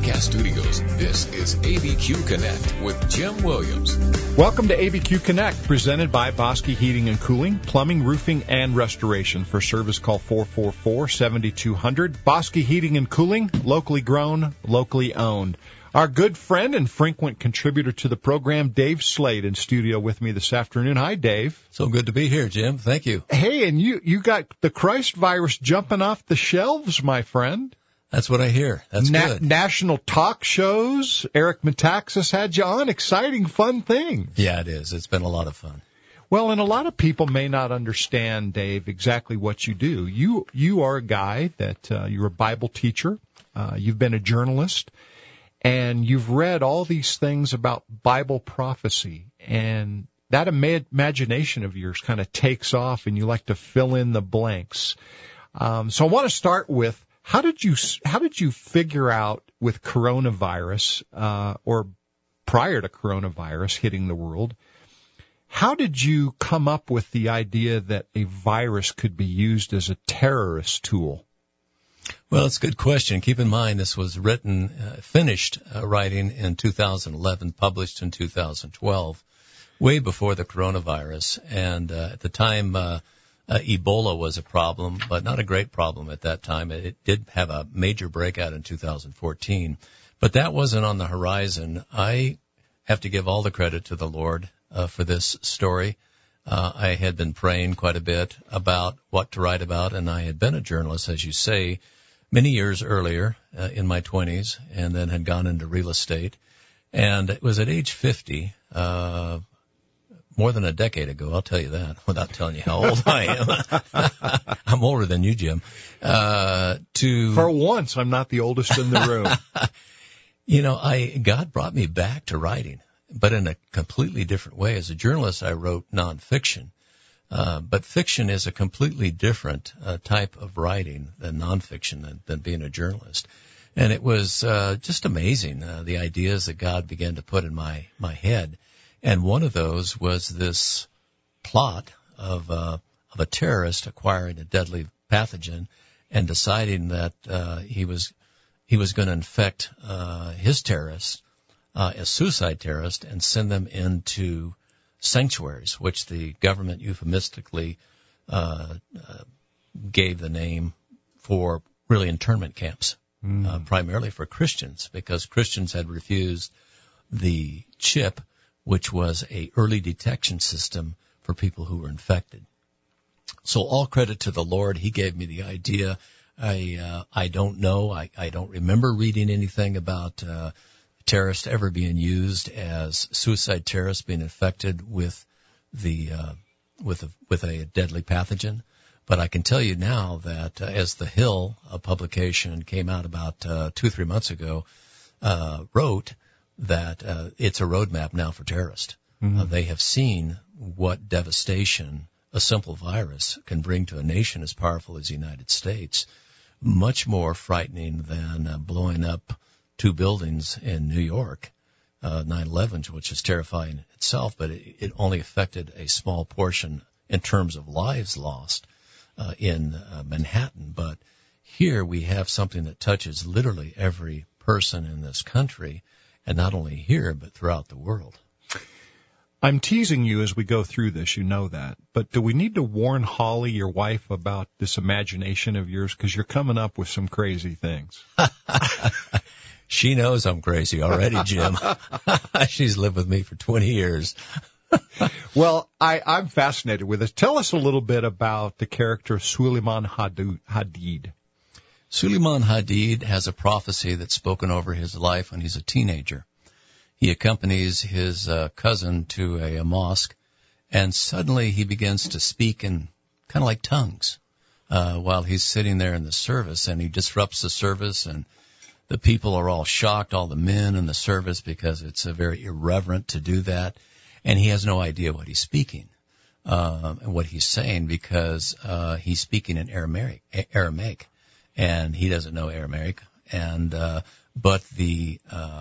broadcast studios, this is ABQ Connect with Jim Williams. Welcome to ABQ Connect, presented by Bosque Heating and Cooling, Plumbing, Roofing, and Restoration. For service, call 444-7200. Bosque Heating and Cooling, locally grown, locally owned. Our good friend and frequent contributor to the program, Dave Slade, in studio with me this afternoon. Hi, Dave. So good to be here, Jim. Thank you. Hey, and you got the Christ virus jumping off the shelves, my friend. That's what I hear. That's good. National talk shows. Eric Metaxas had you on. Exciting, fun thing. Yeah, it is. It's been a lot of fun. Well, and a lot of people may not understand, Dave, exactly what you do. You are a guy that you're a Bible teacher. You've been a journalist. And you've read all these things about Bible prophecy, and that imagination of yours kind of takes off, and you like to fill in the blanks. So I want to start with, how did you figure out with coronavirus, or prior to coronavirus hitting the world, how did you come up with the idea that a virus could be used as a terrorist tool? Well, it's a good question. Keep in mind this was finished writing in 2011, published in 2012, way before the coronavirus. And at the time, Ebola was a problem, but not a great problem at that time. It did have a major breakout in 2014, but that wasn't on the horizon. I have to give all the credit to the Lord for this story. I had been praying quite a bit about what to write about, and I had been a journalist, as you say, many years earlier in my 20s, and then had gone into real estate. And it was at age 50, more than a decade ago, I'll tell you that, without telling you how old I am. I'm older than you, Jim. For once, I'm not the oldest in the room. God brought me back to writing, but in a completely different way. As a journalist, I wrote nonfiction. But fiction is a completely different type of writing than nonfiction, than being a journalist. And it was just amazing, the ideas that God began to put in my head. And one of those was this plot of a terrorist acquiring a deadly pathogen and deciding that he was going to infect his terrorists as suicide terrorists and send them into sanctuaries, which the government euphemistically gave the name for really internment camps, primarily for Christians, because Christians had refused the chip, which was a early detection system for people who were infected. So all credit to the Lord. He gave me the idea. I don't know. I don't remember reading anything about terrorists ever being used as suicide terrorists being infected with a deadly pathogen. But I can tell you now that as The Hill, a publication came out about 2-3 months ago, wrote that it's a roadmap now for terrorists. Mm-hmm. They have seen what devastation a simple virus can bring to a nation as powerful as the United States. Much more frightening than blowing up 2 buildings in New York, 9/11, which is terrifying itself, but it only affected a small portion in terms of lives lost in Manhattan. But here we have something that touches literally every person in this country, and not only here, but throughout the world. I'm teasing you as we go through this, you know that. But do we need to warn Holly, your wife, about this imagination of yours? Because you're coming up with some crazy things. She knows I'm crazy already, Jim. She's lived with me for 20 years. Well, I'm fascinated with this. Tell us a little bit about the character Suleiman Hadid. Suleiman Hadid has a prophecy that's spoken over his life when he's a teenager. He accompanies his cousin to a mosque, and suddenly he begins to speak in kind of like tongues while he's sitting there in the service, and he disrupts the service, and the people are all shocked, all the men in the service, because it's very irreverent to do that, and he has no idea what he's speaking and what he's saying, because he's speaking in Aramaic, and he doesn't know Aramaic, and but the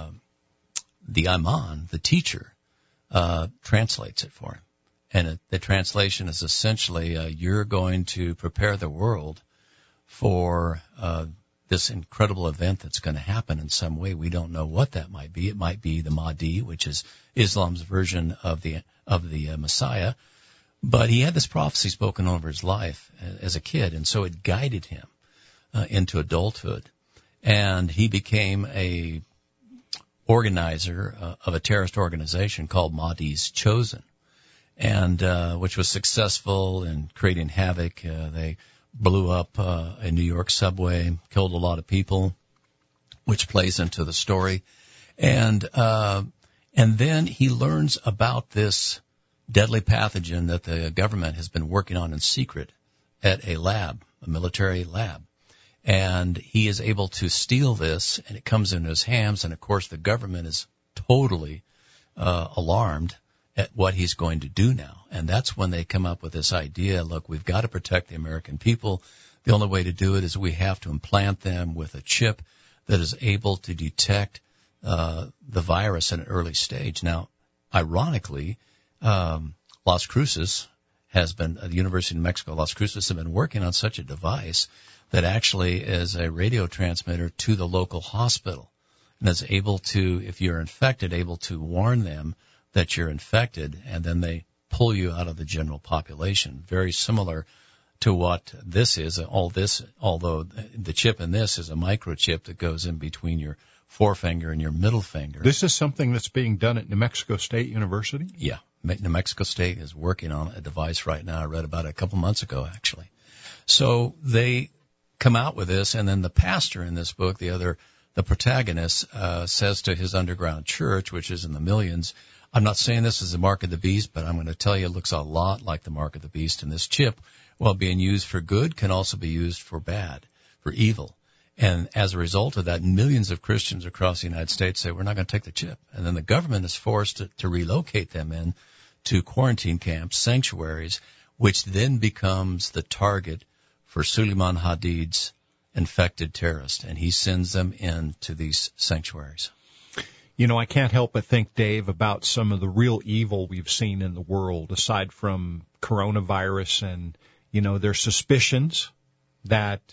imam, the teacher, translates it for him. And the translation is essentially, you're going to prepare the world for this incredible event that's going to happen in some way. We don't know what that might be. It might be the Mahdi, which is Islam's version of the Messiah. But he had this prophecy spoken over his life as a kid, and so it guided him into adulthood. And he became a organizer of a terrorist organization called Mahdi's Chosen, and which was successful in creating havoc. They blew up a New York subway, killed a lot of people, which plays into the story. And then he learns about this deadly pathogen that the government has been working on in secret at a lab, a military lab. And he is able to steal this, and it comes into his hands, and of course the government is totally alarmed at what he's going to do now. And that's when they come up with this idea, look, we've got to protect the American people. The only way to do it is we have to implant them with a chip that is able to detect the virus at an early stage. Now, ironically, Las Cruces has been, the University of Mexico, Las Cruces have been working on such a device that actually is a radio transmitter to the local hospital, and is able to, if you're infected, able to warn them that you're infected, and then they pull you out of the general population. Very similar to what this is. Although the chip in this is a microchip that goes in between your forefinger and your middle finger. This is something that's being done at New Mexico State University? Yeah. New Mexico State is working on a device right now. I read about it a couple months ago, actually. So they come out with this, and then the pastor in this book, the protagonist, says to his underground church, which is in the millions, I'm not saying this is the mark of the beast, but I'm going to tell you it looks a lot like the mark of the beast. And this chip, while being used for good, can also be used for bad, for evil. And as a result of that, millions of Christians across the United States say, we're not going to take the chip. And then the government is forced to relocate them in to quarantine camps, sanctuaries, which then becomes the target for Suleiman Hadid's infected terrorists. And he sends them into these sanctuaries. You know, I can't help but think, Dave, about some of the real evil we've seen in the world, aside from coronavirus. And, you know, there's suspicions that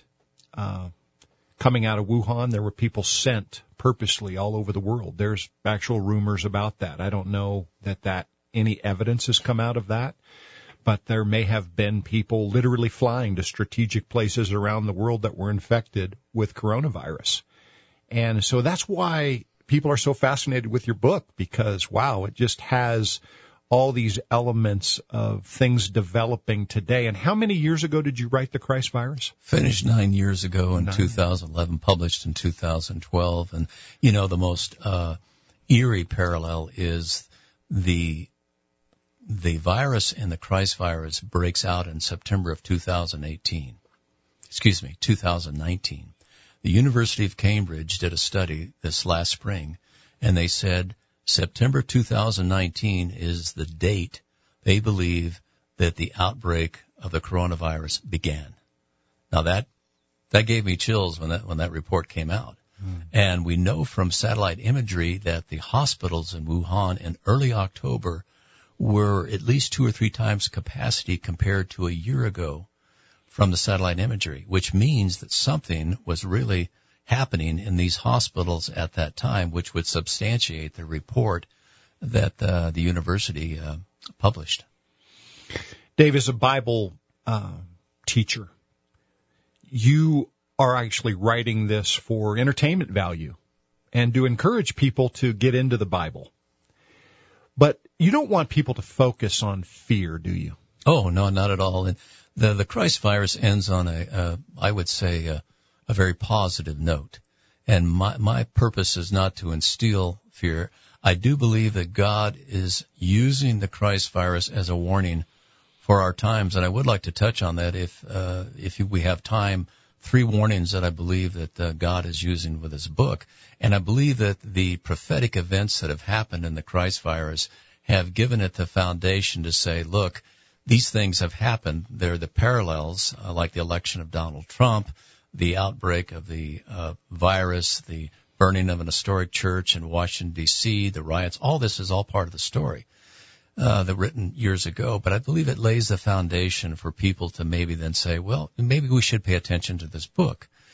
coming out of Wuhan, there were people sent purposely all over the world. There's actual rumors about that. I don't know that any evidence has come out of that, but there may have been people literally flying to strategic places around the world that were infected with coronavirus. And so that's why people are so fascinated with your book, because, wow, it just has all these elements of things developing today. And how many years ago did you write The Christ Virus? Finished 9 years ago in 2011, published in 2012. And, you know, the most eerie parallel is the virus in the Christ virus breaks out in September of 2019. The University of Cambridge did a study this last spring, and they said September 2019 is the date they believe that the outbreak of the coronavirus began. Now that gave me chills when that report came out. And we know from satellite imagery that the hospitals in Wuhan in early October were at least 2 or 3 times capacity compared to a year ago from the satellite imagery, which means that something was really happening in these hospitals at that time, which would substantiate the report that the university published. Dave, as a Bible teacher, you are actually writing this for entertainment value and to encourage people to get into the Bible. But you don't want people to focus on fear, do you? Oh, no, not at all. And the Christ virus ends on I would say, a very positive note. And my purpose is not to instill fear. I do believe that God is using the Christ virus as a warning for our times. And I would like to touch on that if we have time. 3 warnings that I believe that God is using with his book. And I believe that the prophetic events that have happened in the Christ virus have given it the foundation to say, look, these things have happened. They're the parallels, like the election of Donald Trump, the outbreak of the virus, the burning of an historic church in Washington, D.C., the riots. All this is all part of the story that written years ago. But I believe it lays the foundation for people to maybe then say, well, maybe we should pay attention to this book.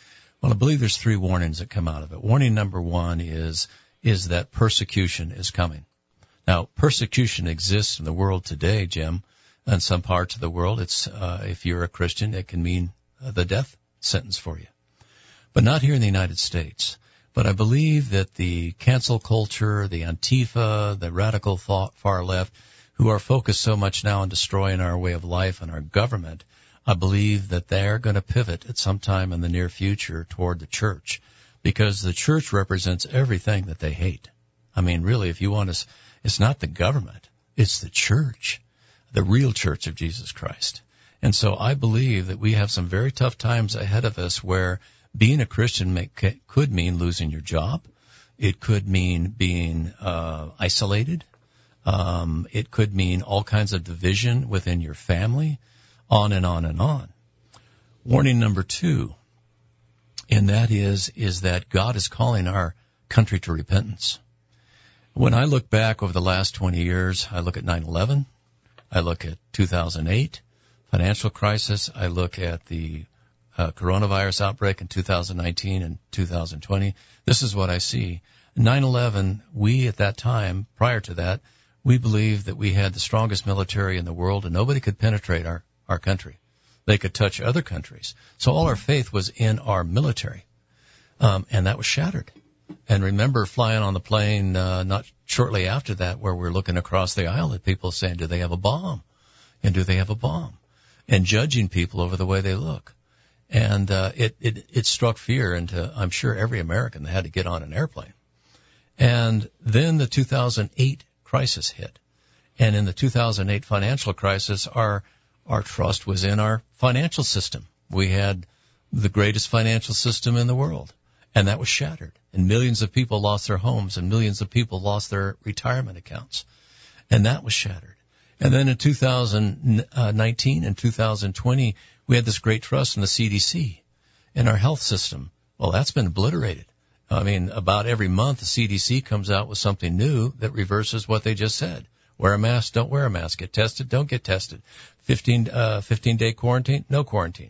Well, I believe there's 3 warnings that come out of it. Warning number 1 is that persecution is coming. Now, persecution exists in the world today, Jim. In some parts of the world, it's if you're a Christian, it can mean the death sentence for you. But not here in the United States. But I believe that the cancel culture, the Antifa, the radical far left, who are focused so much now on destroying our way of life and our government, I believe that they're going to pivot at some time in the near future toward the church, because the church represents everything that they hate. I mean, really, if you want to, it's not the government, it's the church, the real church of Jesus Christ. And so I believe that we have some very tough times ahead of us where being a Christian could mean losing your job. It could mean being isolated. It could mean all kinds of division within your family, on and on and on. Warning number 2, and that is that God is calling our country to repentance. When I look back over the last 20 years, I look at 9/11, I look at 2008, financial crisis, I look at the coronavirus outbreak in 2019 and 2020. This is what I see. 9/11, we at that time, prior to that, we believed that we had the strongest military in the world and nobody could penetrate our country. They could touch other countries. So all our faith was in our military. And that was shattered. And remember flying on the plane not shortly after that where we're looking across the aisle at people saying, do they have a bomb? And do they have a bomb? And judging people over the way they look. And it struck fear into, I'm sure, every American that had to get on an airplane. And then the 2008 crisis hit. And in the 2008 financial crisis, our trust was in our financial system. We had the greatest financial system in the world. And that was shattered. And millions of people lost their homes and millions of people lost their retirement accounts. And that was shattered. And then in 2019 and 2020, we had this great trust in the CDC and our health system. Well, that's been obliterated. I mean, about every month the CDC comes out with something new that reverses what they just said. Wear a mask, don't wear a mask. Get tested, don't get tested. 15-day quarantine, no quarantine.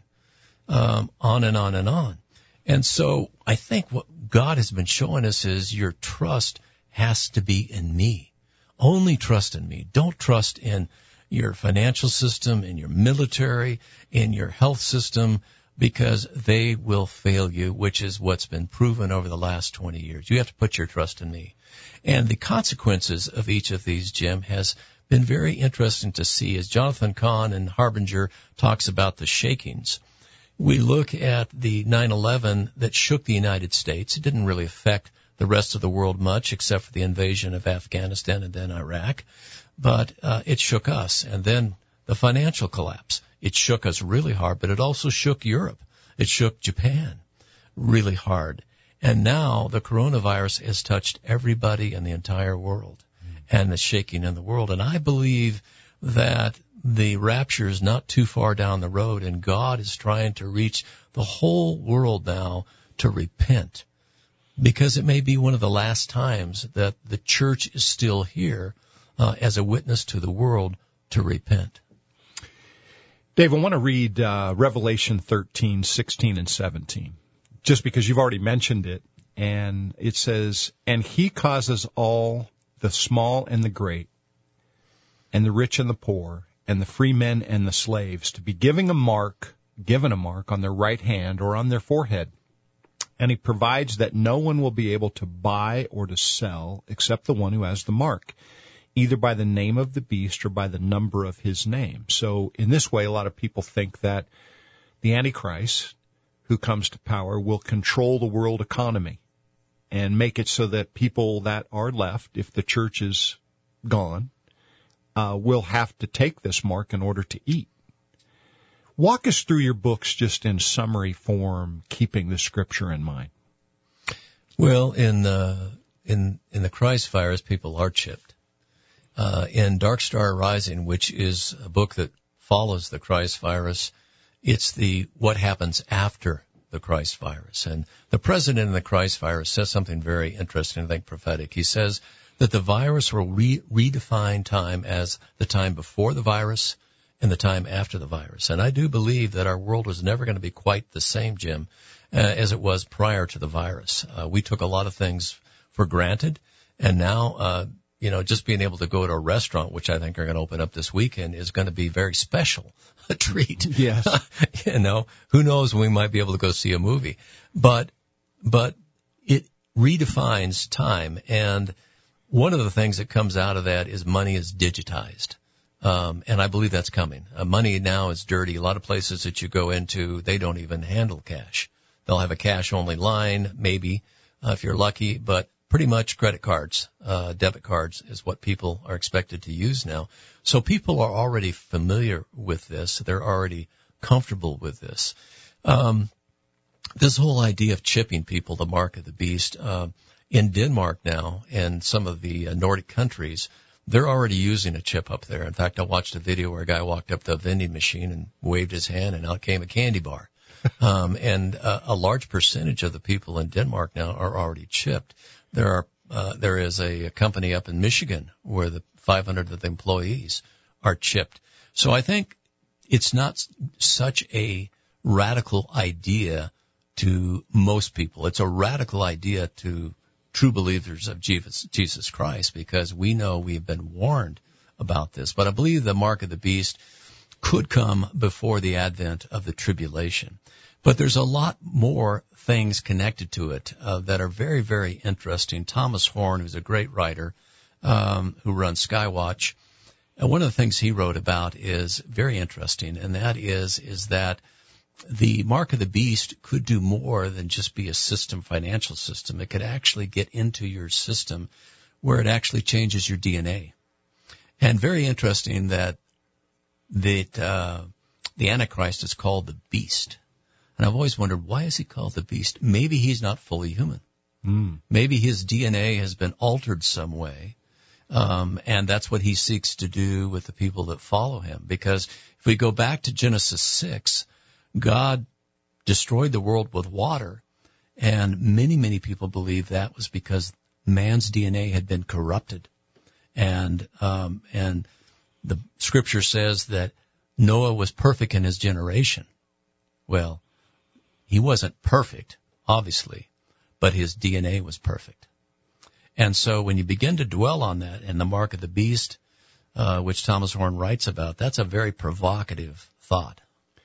On and on and on. And so I think what God has been showing us is your trust has to be in me. Only trust in me. Don't trust in your financial system, in your military, in your health system, because they will fail you, which is what's been proven over the last 20 years. You have to put your trust in me. And the consequences of each of these, Jim, has been very interesting to see. As Jonathan Cahn in Harbinger talks about the shakings, we look at the 9/11 that shook the United States. It didn't really affect the rest of the world much except for the invasion of Afghanistan and then Iraq. But it shook us. And then the financial collapse. It shook us really hard, but it also shook Europe. It shook Japan really hard. And now the coronavirus has touched everybody in the entire world and the shaking in the world. And I believe that the rapture is not too far down the road, and God is trying to reach the whole world now to repent, because it may be one of the last times that the church is still here as a witness to the world to repent. Dave, I want to read Revelation 13, 16, and 17, just because you've already mentioned it. And it says, and he causes all the small and the great, and the rich and the poor, and the free men and the slaves, to be given a mark on their right hand or on their forehead. And he provides that no one will be able to buy or to sell except the one who has the mark, either by the name of the beast or by the number of his name. So in this way, a lot of people think that the Antichrist, who comes to power, will control the world economy and make it so that people that are left, if the church is gone, will have to take this mark in order to eat. Walk us through your books just in summary form, keeping the scripture in mind. Well, in the Christ virus, people are chipped. In Dark Star Rising, which is a book that follows the Christ virus, it's what happens after the Christ virus. And the president in the Christ virus says something very interesting, I think prophetic. He says that the virus will redefine time as the time before the virus in the time after the virus. And I do believe that our world was never going to be quite the same, Jim, as it was prior to the virus. We took a lot of things for granted, and now, just being able to go to a restaurant, which I think are going to open up this weekend, is going to be very special, a treat. Yes. Who knows when we might be able to go see a movie. But it redefines time, and one of the things that comes out of that is money is digitized. And I believe that's coming. Money now is dirty. A lot of places that you go into, they don't even handle cash. They'll have a cash-only line, maybe, if you're lucky, but pretty much credit cards, debit cards is what people are expected to use now. So people are already familiar with this. They're already comfortable with this. This whole idea of chipping people, the mark of the beast, in Denmark now and some of the Nordic countries, they're already using a chip up there. In fact, I watched a video where a guy walked up to a vending machine and waved his hand, and out came a candy bar. And a large percentage of the people in Denmark now are already chipped. There is a company up in Michigan where the 500 of the employees are chipped. So I think it's not such a radical idea to most people. It's a radical idea to true believers of Jesus Christ, because we know we've been warned about this. But I believe the mark of the beast could come before the advent of the tribulation. But there's a lot more things connected to it that are very, very interesting. Thomas Horn, who's a great writer who runs Skywatch, one of the things he wrote about is very interesting, and that is that the mark of the beast could do more than just be a financial system. It could actually get into your system where it actually changes your DNA. And very interesting that the Antichrist is called the beast. And I've always wondered, why is he called the beast? Maybe he's not fully human. Maybe his DNA has been altered some way. And that's what he seeks to do with the people that follow him. Because if we go back to Genesis 6, God destroyed the world with water. And many, many people believe that was because man's DNA had been corrupted. And the scripture says that Noah was perfect in his generation. Well, he wasn't perfect, obviously, but his DNA was perfect. And so when you begin to dwell on that and the mark of the beast, which Thomas Horn writes about, that's a very provocative thought.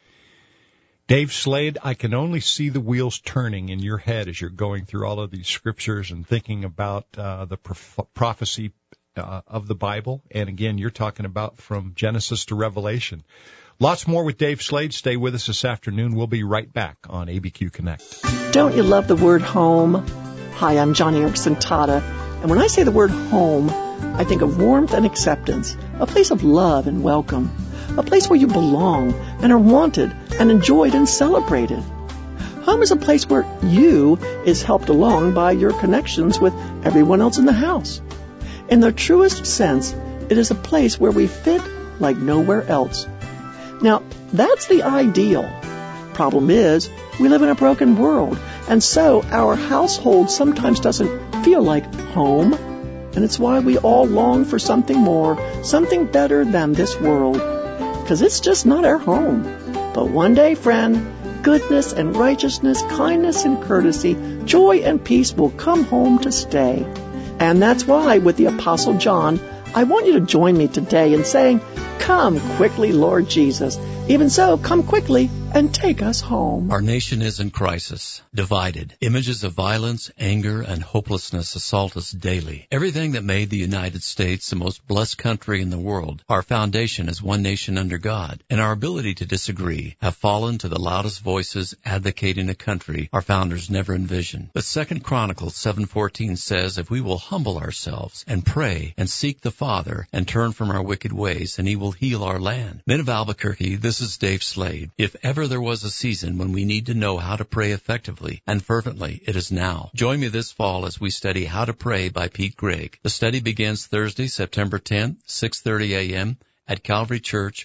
Dave Slade, I can only see the wheels turning in your head as you're going through all of these scriptures and thinking about the prophecy of the Bible. And again, you're talking about from Genesis to Revelation. Lots more with Dave Slade. Stay with us this afternoon. We'll be right back on ABQ Connect. Don't you love the word home? Hi, I'm Johnny Erickson Tata. And when I say the word home, I think of warmth and acceptance, a place of love and welcome, a place where you belong and are wanted and enjoyed and celebrated. Home is a place where you is helped along by your connections with everyone else in the house. In the truest sense, it is a place where we fit like nowhere else. Now, that's the ideal. Problem is, we live in a broken world, and so our household sometimes doesn't feel like home, and it's why we all long for something more, something better than this world, because it's just not our home. But one day, friend, goodness and righteousness, kindness and courtesy, joy and peace will come home to stay. And that's why, with the Apostle John, I want you to join me today in saying, "Come quickly, Lord Jesus. Even so, come quickly and take us home." Our nation is in crisis, divided. Images of violence, anger, and hopelessness assault us daily. Everything that made the United States the most blessed country in the world, our foundation as one nation under God, and our ability to disagree, have fallen to the loudest voices advocating a country our founders never envisioned. But 2 Chronicles 7:14 says, if we will humble ourselves and pray and seek the Father and turn from our wicked ways, then He will heal our land. Men of Albuquerque, this is Dave Slade. If ever there was a season when we need to know how to pray effectively and fervently, it is now. Join me this fall as we study How to Pray by Pete Greig. The study begins Thursday, September 10th, 6:30 a.m. at Calvary Church,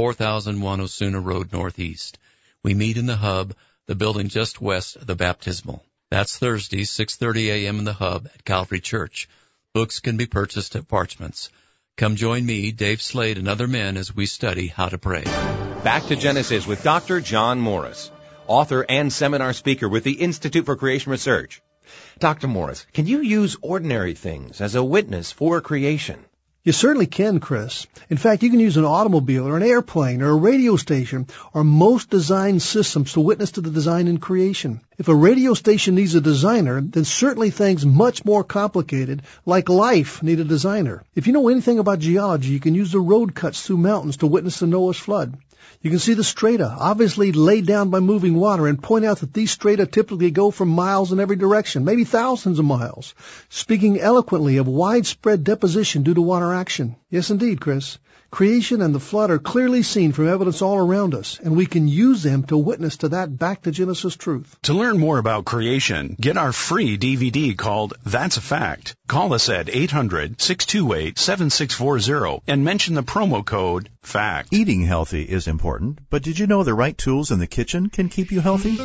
4001 Osuna Road Northeast. We meet in the Hub, the building just west of the Baptismal. That's Thursday, 6:30 a.m. in the Hub at Calvary Church. Books can be purchased at Parchments. Come join me, Dave Slade, and other men as we study how to pray. Back to Genesis with Dr. John Morris, author and seminar speaker with the Institute for Creation Research. Dr. Morris, can you use ordinary things as a witness for creation? You certainly can, Chris. In fact, you can use an automobile or an airplane or a radio station or most design systems to witness to the design in creation. If a radio station needs a designer, then certainly things much more complicated, like life, need a designer. If you know anything about geology, you can use the road cuts through mountains to witness the Noah's flood. You can see the strata, obviously laid down by moving water, and point out that these strata typically go for miles in every direction, maybe thousands of miles, speaking eloquently of widespread deposition due to water action. Yes, indeed, Chris. Creation and the flood are clearly seen from evidence all around us, and we can use them to witness to that back to Genesis truth. To learn more about creation, get our free DVD called That's a Fact. Call us at 800-628-7640 and mention the promo code FACT. Eating healthy is important, but did you know the right tools in the kitchen can keep you healthy?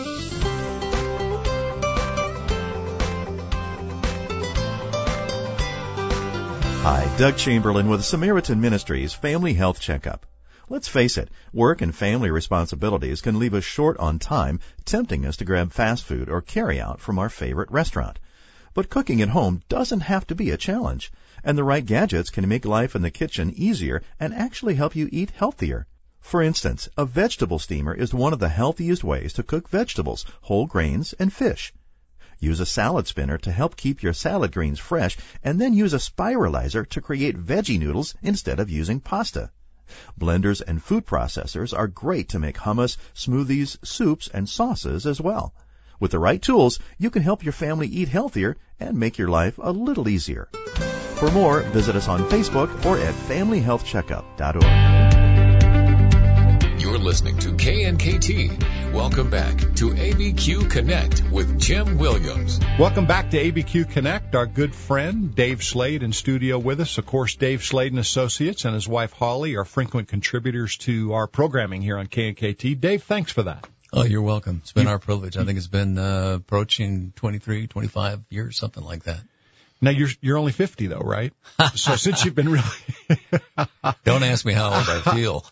Hi, Doug Chamberlain with Samaritan Ministries Family Health Checkup. Let's face it, work and family responsibilities can leave us short on time, tempting us to grab fast food or carry out from our favorite restaurant. But cooking at home doesn't have to be a challenge, and the right gadgets can make life in the kitchen easier and actually help you eat healthier. For instance, a vegetable steamer is one of the healthiest ways to cook vegetables, whole grains, and fish. Use a salad spinner to help keep your salad greens fresh, and then use a spiralizer to create veggie noodles instead of using pasta. Blenders and food processors are great to make hummus, smoothies, soups, and sauces as well. With the right tools, you can help your family eat healthier and make your life a little easier. For more, visit us on Facebook or at familyhealthcheckup.org. You're listening to KNKT. Welcome back to ABQ Connect with Jim Williams. Welcome back to ABQ Connect. Our good friend Dave Slade in studio with us. Of course, Dave Slade and Associates and his wife Holly are frequent contributors to our programming here on KNKT. Dave, thanks for that. Oh, you're welcome. It's been our privilege. I think it's been approaching 23, 25 years, something like that. Now, you're only 50, though, right? So since you've been really... Don't ask me how old I feel.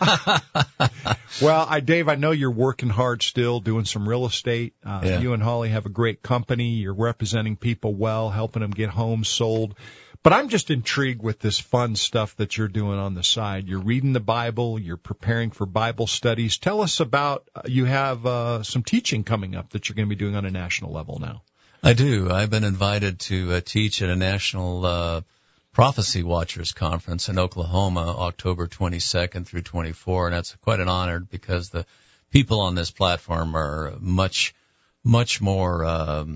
Well, Dave, I know you're working hard still, doing some real estate. Yeah. You and Holly have a great company. You're representing people well, helping them get homes sold. But I'm just intrigued with this fun stuff that you're doing on the side. You're reading the Bible. You're preparing for Bible studies. Tell us about, you have some teaching coming up that you're going to be doing on a national level now. I do. I've been invited to teach at a national Prophecy Watchers Conference in Oklahoma, October 22nd through 24, and that's quite an honor because the people on this platform are much more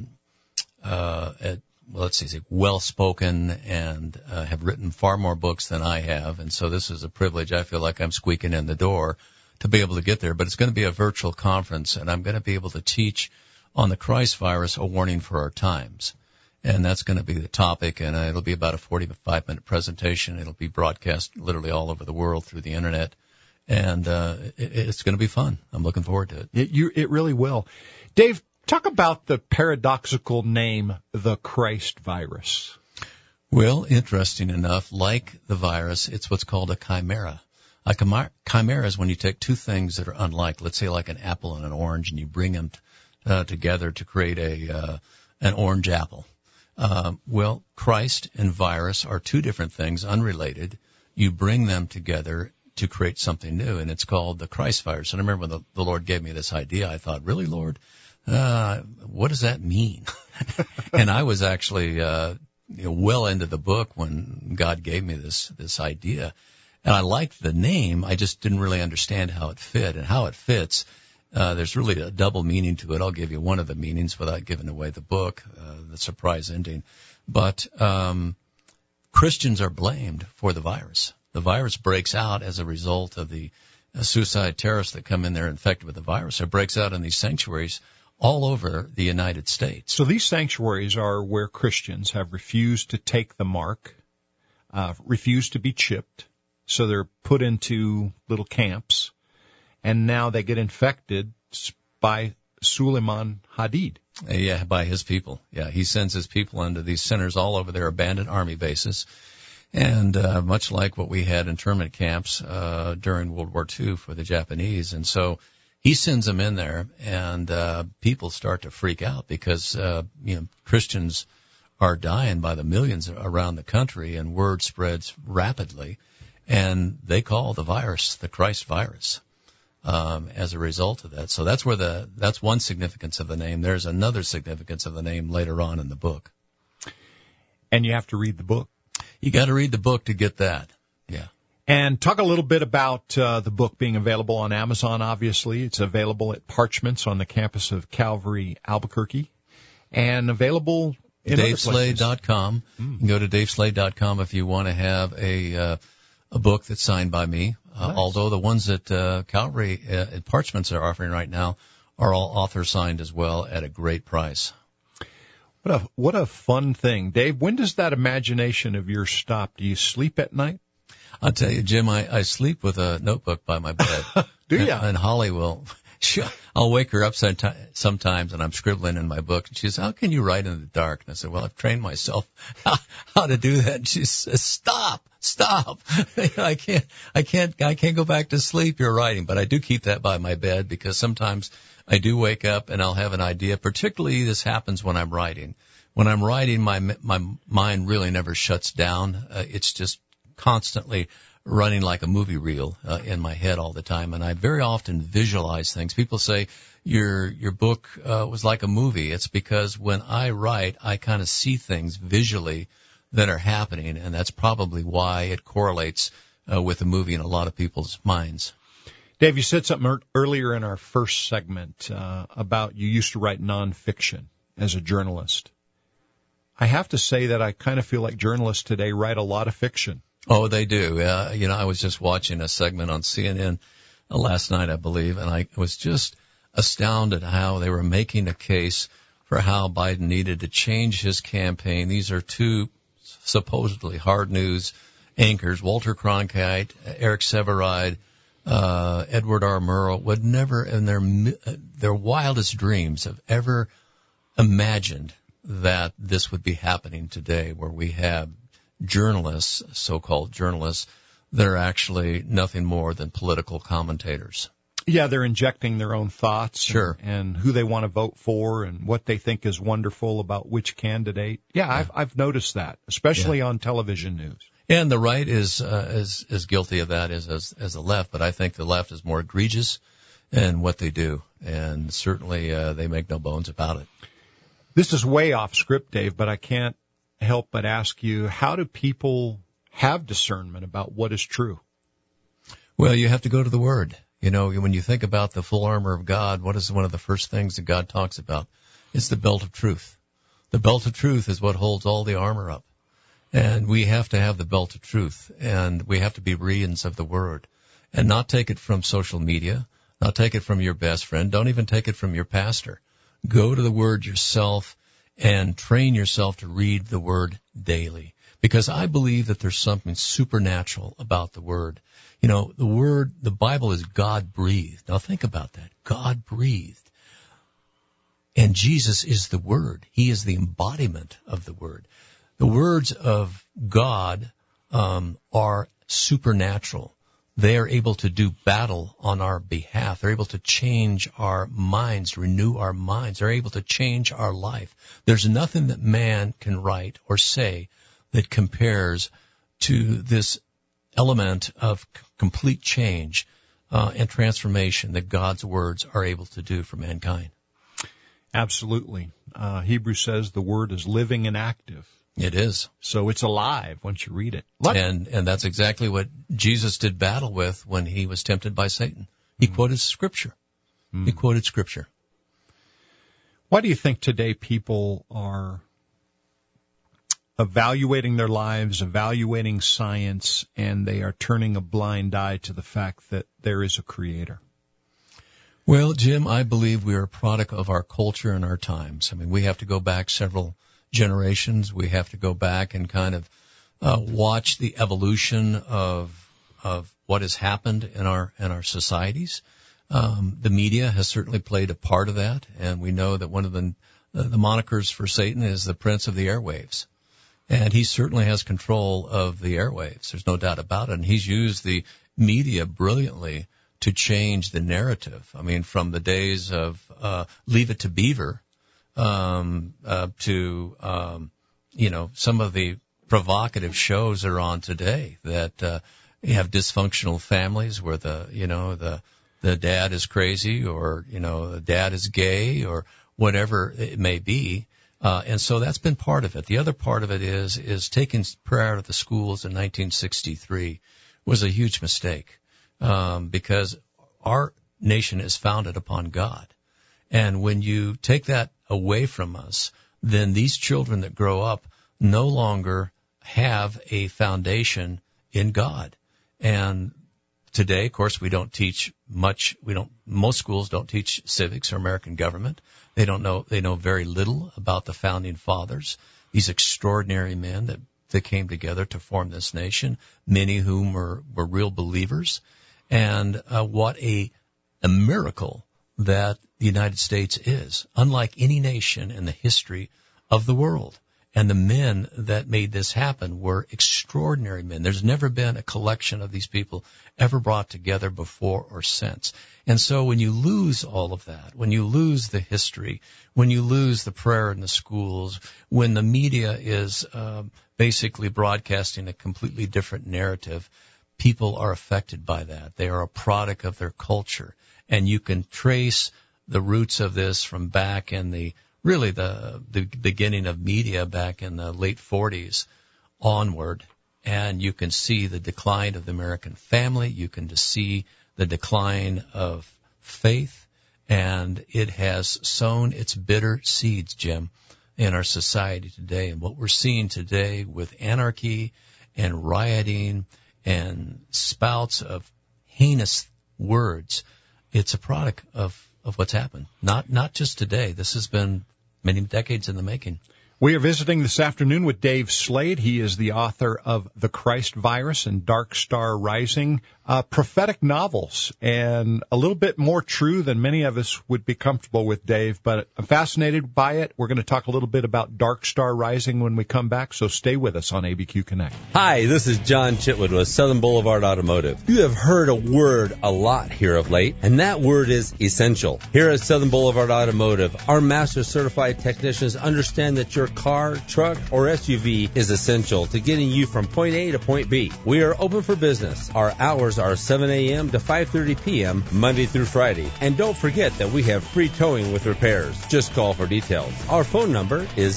well-spoken and have written far more books than I have, and so this is a privilege. I feel like I'm squeaking in the door to be able to get there, but it's going to be a virtual conference, and I'm going to be able to teach on the Christ virus, a warning for our times. And that's going to be the topic, and it'll be about a 45-minute presentation. It'll be broadcast literally all over the world through the Internet, and it's going to be fun. I'm looking forward to it. It really will. Dave, talk about the paradoxical name, the Christ virus. Well, interesting enough, like the virus, it's what's called a chimera. A chimera is when you take two things that are unlike, let's say like an apple and an orange, and you bring them together to create an orange apple. Well, Christ and virus are two different things, unrelated. You bring them together to create something new, and it's called the Christ virus. And I remember when the Lord gave me this idea, I thought, really, Lord, what does that mean? And I was actually well into the book when God gave me this idea. And I liked the name, I just didn't really understand how it fit. And how it fits, there's really a double meaning to it. I'll give you one of the meanings without giving away the book, the surprise ending. But Christians are blamed for the virus. The virus breaks out as a result of the suicide terrorists that come in there infected with the virus. It breaks out in these sanctuaries all over the United States. So these sanctuaries are where Christians have refused to take the mark, refused to be chipped, so they're put into little camps, and now they get infected by Suleiman Hadid. Yeah, by his people. Yeah, he sends his people into these centers all over their abandoned army bases. And much like what we had internment camps during World War II for the Japanese. And so he sends them in there, and people start to freak out because Christians are dying by the millions around the country, and word spreads rapidly. And they call the virus the Christ virus as a result of that. So that's one significance of the name. There's another significance of the name later on in the book. And you have to read the book. You got to read the book to get that. Yeah. And talk a little bit about the book being available on Amazon, obviously. It's available at Parchments on the campus of Calvary, Albuquerque, and available in DaveSlade.com. You can go to DaveSlade.com if you want to have a book that's signed by me. Nice. Although the ones that Calvary at Parchments are offering right now are all author signed as well at a great price. What a fun thing. Dave, when does that imagination of yours stop? Do you sleep at night? I'll tell you, Jim, I sleep with a notebook by my bed. Do you? And Holly will. I'll wake her up sometimes, and I'm scribbling in my book, and she says, "How can you write in the dark?" And I said, "Well, I've trained myself how to do that." And she says, "Stop. I can't go back to sleep. You're writing." But I do keep that by my bed because sometimes I do wake up and I'll have an idea. Particularly, this happens when I'm writing. When I'm writing, my mind really never shuts down. It's just constantly running like a movie reel in my head all the time, and I very often visualize things. People say your book was like a movie. It's because when I write, I kind of see things visually that are happening, and that's probably why it correlates with a movie in a lot of people's minds. Dave, you said something earlier in our first segment about you used to write nonfiction as a journalist. I have to say that I kind of feel like journalists today write a lot of fiction. Oh, they do. I was just watching a segment on CNN last night, I believe, and I was just astounded how they were making a case for how Biden needed to change his campaign. These are two supposedly hard news anchors, Walter Cronkite, Eric Sevareid, Edward R. Murrow, would never in their wildest dreams have ever imagined that this would be happening today, where we have journalists, so-called journalists, that are actually nothing more than political commentators. Yeah, they're injecting their own thoughts. Sure. And who they want to vote for and what they think is wonderful about which candidate. Yeah. I've noticed that, especially on television news. And the right is as guilty of that as the left, but I think the left is more egregious in what they do, and certainly they make no bones about it. This is way off script, Dave, but I can't help but ask you, how do people have discernment about what is true? Well, you have to go to the Word. When you think about the full armor of God, what is one of the first things that God talks about? It's the belt of truth. The belt of truth is what holds all the armor up. And we have to have the belt of truth, and we have to be readers of the Word, and not take it from social media, not take it from your best friend, don't even take it from your pastor. Go to the Word yourself and train yourself to read the Word daily. Because I believe that there's something supernatural about the Word. The Word, the Bible is God-breathed. Now think about that. God-breathed. And Jesus is the Word. He is the embodiment of the Word. The words of God are supernatural. They are able to do battle on our behalf. They're able to change our minds, renew our minds. They're able to change our life. There's nothing that man can write or say that compares to this element of complete change and transformation that God's words are able to do for mankind. Absolutely. Hebrews says the Word is living and active. It is. So it's alive once you read it. And that's exactly what Jesus did battle with when he was tempted by Satan. He quoted Scripture. He quoted Scripture. Why do you think today people are evaluating their lives, evaluating science, and they are turning a blind eye to the fact that there is a Creator? Well, Jim, I believe we are a product of our culture and our times. I mean, we have to go back several generations. We have to go back and kind of watch the evolution of what has happened in our societies. The media has certainly played a part of that, and we know that one of the monikers for Satan is the Prince of the Airwaves. And he certainly has control of the airwaves. There's no doubt about it. And he's used the media brilliantly to change the narrative. I mean, from the days of Leave It to Beaver to some of the provocative shows that are on today that you have dysfunctional families where the dad is crazy or the dad is gay or whatever it may be. And so that's been part of it. The other part of it is taking prayer out of the schools in 1963 was a huge mistake, because our nation is founded upon God. And when you take that away from us, then these children that grow up no longer have a foundation in God. And today, of course, we don't teach much. Most schools don't teach civics or American government. They know very little about the founding fathers, these extraordinary men that came together to form this nation, many of whom were real believers. And what a miracle that the United States is, unlike any nation in the history of the world. And the men that made this happen were extraordinary men. There's never been a collection of these people ever brought together before or since. And so when you lose all of that, when you lose the history, when you lose the prayer in the schools, when the media is basically broadcasting a completely different narrative, people are affected by that. They are a product of their culture. And you can trace the roots of this from back in the beginning of media back in the late 40s onward, and you can see the decline of the American family. You can see the decline of faith, and it has sown its bitter seeds, Jim, in our society today. And what we're seeing today with anarchy and rioting and spouts of heinous words, it's a product of what's happened. Not just today. This has been many decades in the making. We are visiting this afternoon with Dave Slade. He is the author of The Christ Virus and Dark Star Rising, prophetic novels, and a little bit more true than many of us would be comfortable with, Dave, but I'm fascinated by it. We're going to talk a little bit about Dark Star Rising when we come back, so stay with us on ABQ Connect. Hi, this is John Chitwood with Southern Boulevard Automotive. You have heard a word a lot here of late, and that word is essential. Here at Southern Boulevard Automotive, our master certified technicians understand that your car, truck, or SUV is essential to getting you from point A to point B. We are open for business. Our hours are 7 a.m. to 5:30 p.m. Monday through Friday. And don't forget that we have free towing with repairs. Just call for details. Our phone number is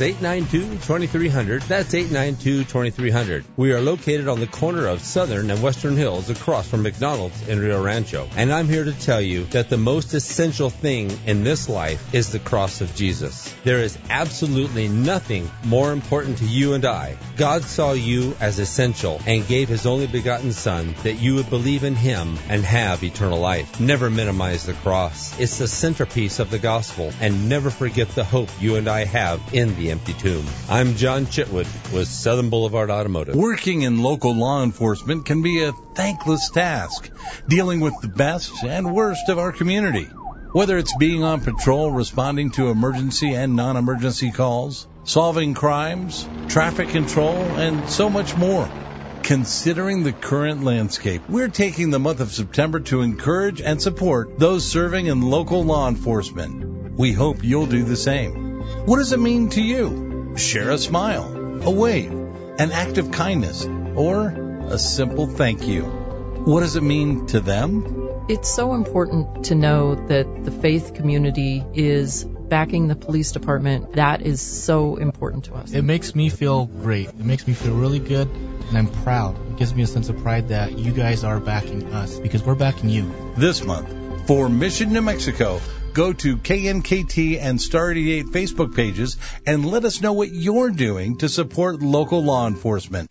892-2300. That's 892-2300. We are located on the corner of Southern and Western Hills across from McDonald's in Rio Rancho. And I'm here to tell you that the most essential thing in this life is the cross of Jesus. There is absolutely nothing more important to you and I. God saw you as essential and gave His only begotten Son that you would believe in Him and have eternal life. Never minimize the cross. It's the centerpiece of the gospel, and never forget the hope you and I have in the empty tomb. I'm John Chitwood with Southern Boulevard Automotive. Working in local law enforcement can be a thankless task, dealing with the best and worst of our community. Whether it's being on patrol, responding to emergency and non-emergency calls, solving crimes, traffic control, and so much more. Considering the current landscape, we're taking the month of September to encourage and support those serving in local law enforcement. We hope you'll do the same. What does it mean to you? Share a smile, a wave, an act of kindness, or a simple thank you. What does it mean to them? It's so important to know that the faith community is backing the police department. That is so important to us. It makes me feel great. It makes me feel really good, and I'm proud. It gives me a sense of pride that you guys are backing us because we're backing you. This month, for Mission New Mexico, go to KNKT and Star 88 Facebook pages and let us know what you're doing to support local law enforcement.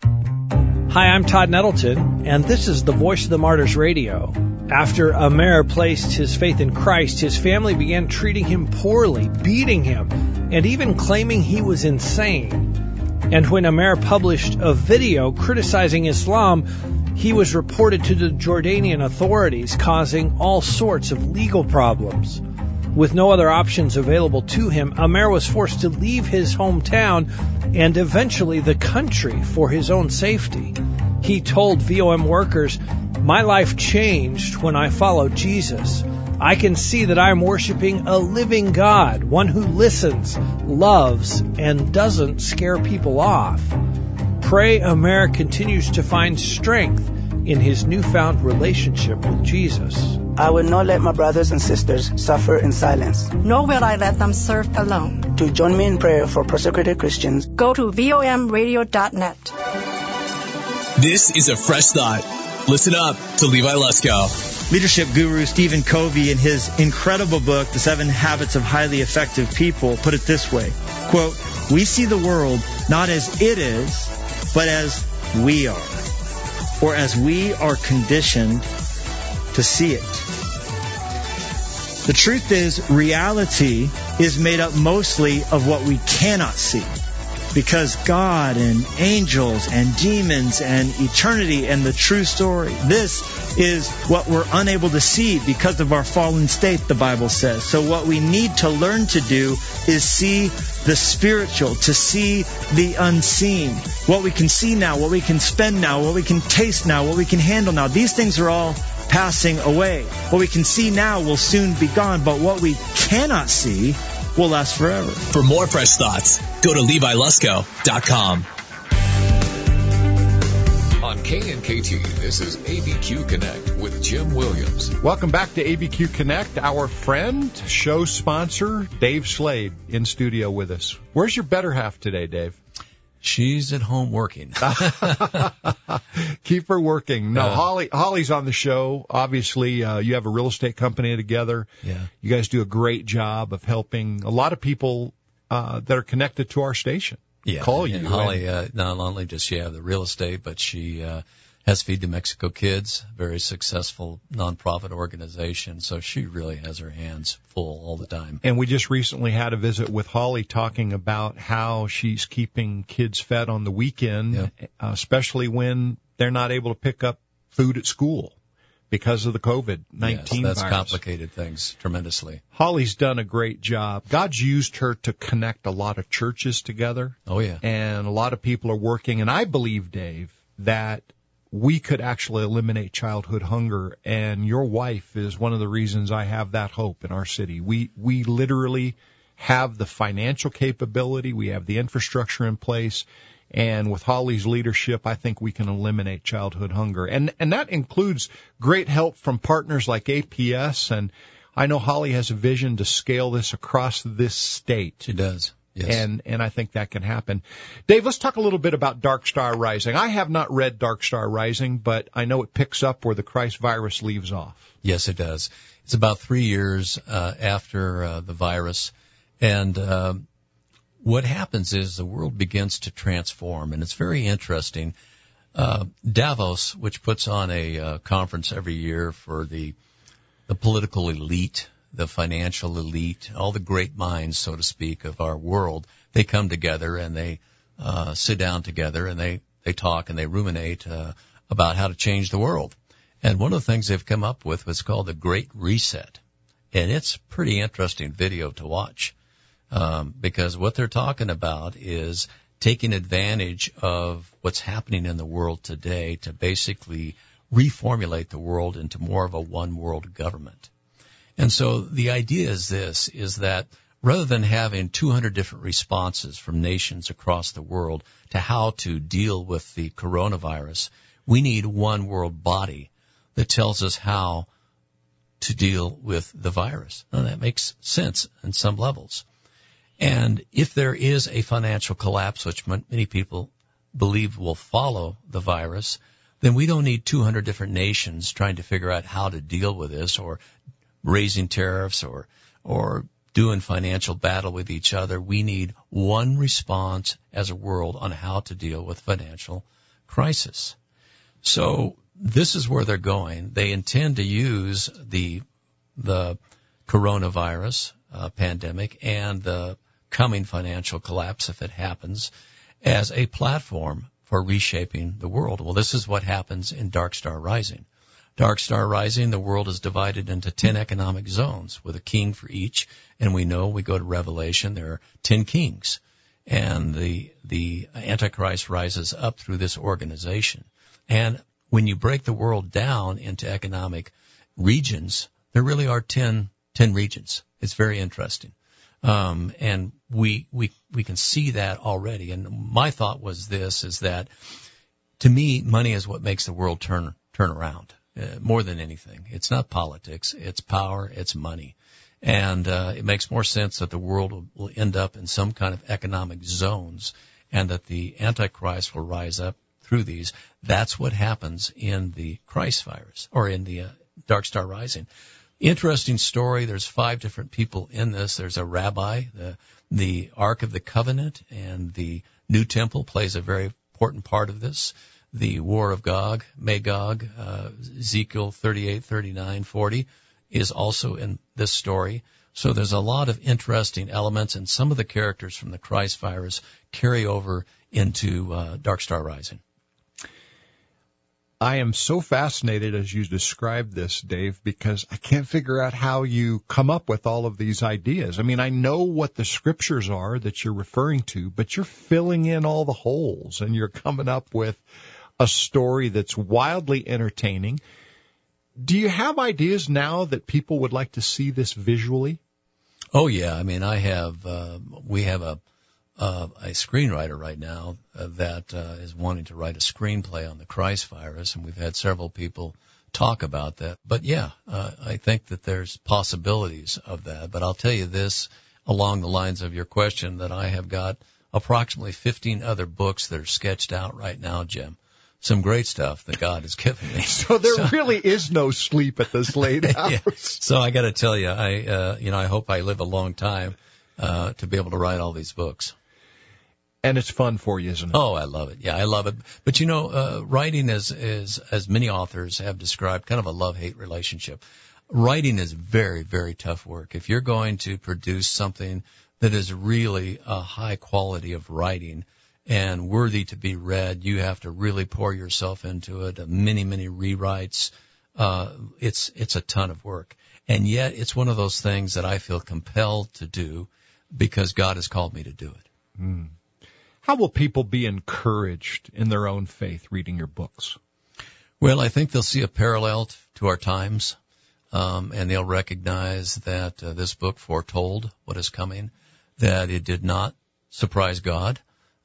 Hi, I'm Todd Nettleton, and this is the Voice of the Martyrs Radio. After a mayor placed his faith in Christ, his family began treating him poorly, beating him, and even claiming he was insane. And when a mayor published a video criticizing Islam, he was reported to the Jordanian authorities, causing all sorts of legal problems. With no other options available to him, Amer was forced to leave his hometown and eventually the country for his own safety. He told VOM workers, "My life changed when I followed Jesus. I can see that I am worshiping a living God, one who listens, loves, and doesn't scare people off." Pray Amer continues to find strength in his newfound relationship with Jesus. I will not let my brothers and sisters suffer in silence. Nor will I let them serve alone. To join me in prayer for persecuted Christians, go to vomradio.net. This is a fresh thought. Listen up to Levi Lusko. Leadership guru Stephen Covey, in his incredible book, The 7 Habits of Highly Effective People, put it this way, quote, "We see the world not as it is, but as we are, or as we are conditioned to see it." The truth is, reality is made up mostly of what we cannot see, because God and angels and demons and eternity and the true story, this is what we're unable to see because of our fallen state, the Bible says. So what we need to learn to do is see the spiritual, to see the unseen. What we can see now, what we can spend now, what we can taste now, what we can handle now. These things are all passing away. What we can see now will soon be gone, but what we cannot see will last forever. For more fresh thoughts, go to LeviLusko.com. On KNKT, this is ABQ Connect with Jim Williams. Welcome back to ABQ Connect. Our friend, show sponsor, Dave Slade, in studio with us. Where's your better half today, Dave? She's at home working. Keep her working. No, Holly's on the show. Obviously, you have a real estate company together. Yeah. You guys do a great job of helping a lot of people that are connected to our station. Call you. And Holly, not only does she have the real estate, but she has Feed to Mexico Kids, very successful nonprofit organization. So she really has her hands full all the time. And we just recently had a visit with Holly talking about how she's keeping kids fed on the weekend, especially when they're not able to pick up food at school because of the COVID-19 virus. That's complicated things tremendously. Holly's done a great job. God's used her to connect a lot of churches together. Oh, yeah. And a lot of people are working. And I believe, Dave, that we could actually eliminate childhood hunger, and your wife is one of the reasons I have that hope in our city. We literally have the financial capability, we have the infrastructure in place, and with Holly's leadership, I think we can eliminate childhood hunger. And that includes great help from partners like APS, and I know Holly has a vision to scale this across this state. She does. Yes. And I think that can happen. Dave, let's talk a little bit about Dark Star Rising. I have not read Dark Star Rising, but I know it picks up where the Christ virus leaves off. Yes, it does. It's about 3 years after the virus. And what happens is the world begins to transform, and it's very interesting. Davos, which puts on a conference every year for the political elite, the financial elite, all the great minds, so to speak, of our world, they come together and they sit down together and they talk and they ruminate about how to change the world. And one of the things they've come up with was called the Great Reset. And it's pretty interesting video to watch because what they're talking about is taking advantage of what's happening in the world today to basically reformulate the world into more of a one-world government. And so the idea is this, is that rather than having 200 different responses from nations across the world to how to deal with the coronavirus, we need one world body that tells us how to deal with the virus. And that makes sense in some levels. And if there is a financial collapse, which many people believe will follow the virus, then we don't need 200 different nations trying to figure out how to deal with this or raising tariffs or doing financial battle with each other. We need one response as a world on how to deal with financial crisis. So this is where they're going. They intend to use the coronavirus pandemic and the coming financial collapse, if it happens, as a platform for reshaping the world. Well, this is what happens in Dark Star Rising. Dark Star Rising, the world is divided into 10 economic zones with a king for each. And we know, we go to Revelation, there are 10 kings. And the Antichrist rises up through this organization. And when you break the world down into economic regions, there really are 10 regions. It's very interesting. And we can see that already. And my thought was this, is that to me, money is what makes the world turn around, more than anything. It's not politics. It's power. It's money. And, it makes more sense that the world will end up in some kind of economic zones and that the Antichrist will rise up through these. That's what happens in the Christ virus, or in the Dark Star Rising. Interesting story. There's 5 different people in this. There's a rabbi, the Ark of the Covenant, and the New Temple plays a very important part of this. The War of Gog, Magog, Ezekiel 38, 39, 40 is also in this story. So there's a lot of interesting elements, and some of the characters from the Christ virus carry over into Dark Star Rising. I am so fascinated as you describe this, Dave, because I can't figure out how you come up with all of these ideas. I mean, I know what the scriptures are that you're referring to, but you're filling in all the holes, and you're coming up with a story that's wildly entertaining. Do you have ideas now that people would like to see this visually? Oh, yeah. I mean, we have a screenwriter right now that is wanting to write a screenplay on the Christ virus, and we've had several people talk about that. But yeah, I think that there's possibilities of that. But I'll tell you this, along the lines of your question, that I have got approximately 15 other books that are sketched out right now, Jim. Some great stuff that God has given me. So there really is no sleep at this late hours. Yeah. So I got to tell you, I hope I live a long time to be able to write all these books. And it's fun for you, isn't it? Oh, I love it. Yeah, I love it. But writing is, as many authors have described, kind of a love-hate relationship. Writing is very, very tough work. If you're going to produce something that is really a high quality of writing and worthy to be read, you have to really pour yourself into it. Many, many rewrites. It's a ton of work. And yet it's one of those things that I feel compelled to do because God has called me to do it. Mm. How will people be encouraged in their own faith reading your books? Well, I think they'll see a parallel to our times, and they'll recognize that this book foretold what is coming, that it did not surprise God.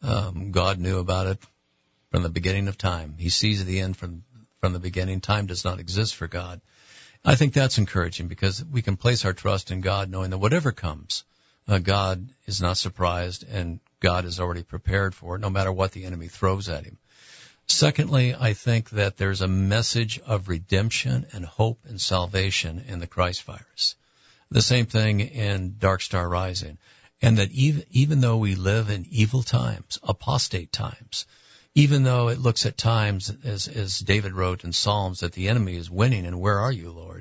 God knew about it from the beginning of time. He sees the end from the beginning. Time does not exist for God. I think that's encouraging because we can place our trust in God knowing that whatever comes, God is not surprised and God is already prepared for it no matter what the enemy throws at him. Secondly, I think that there's a message of redemption and hope and salvation in the Christ virus. The same thing in Dark Star Rising. And that even though we live in evil times, apostate times, even though it looks at times, as David wrote in Psalms, that the enemy is winning and where are you, Lord?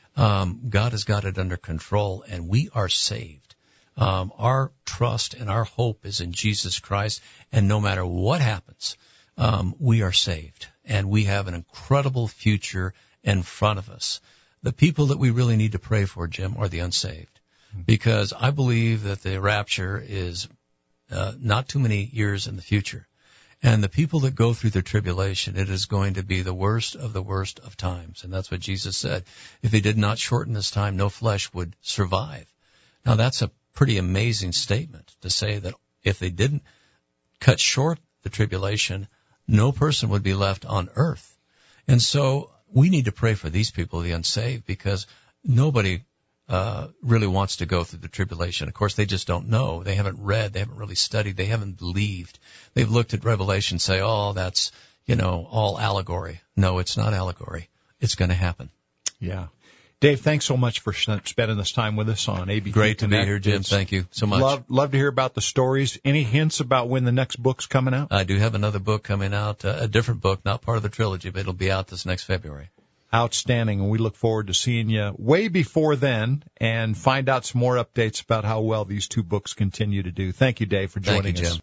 God has got it under control and we are saved. Our trust and our hope is in Jesus Christ, and no matter what happens, we are saved and we have an incredible future in front of us. The people that we really need to pray for, Jim, are the unsaved. Because I believe that the rapture is not too many years in the future. And the people that go through the tribulation, it is going to be the worst of times. And that's what Jesus said. If he did not shorten this time, no flesh would survive. Now that's a pretty amazing statement to say that if they didn't cut short the tribulation, no person would be left on earth. And so we need to pray for these people, the unsaved, because nobody really wants to go through the tribulation. Of course, they just don't know. They haven't read. They haven't really studied. They haven't believed. They've looked at Revelation and say, oh, that's, all allegory. No, it's not allegory. It's going to happen. Yeah. Dave, thanks so much for spending this time with us on ABQ Great to Connect. be here, Jim. Thank you so much. Love to hear about the stories. Any hints about when the next book's coming out? I do have another book coming out, a different book, not part of the trilogy, but it'll be out this next February. Outstanding, and we look forward to seeing you way before then and find out some more updates about how well these two books continue to do. Thank you, Dave, for joining us. Thank you, Jim.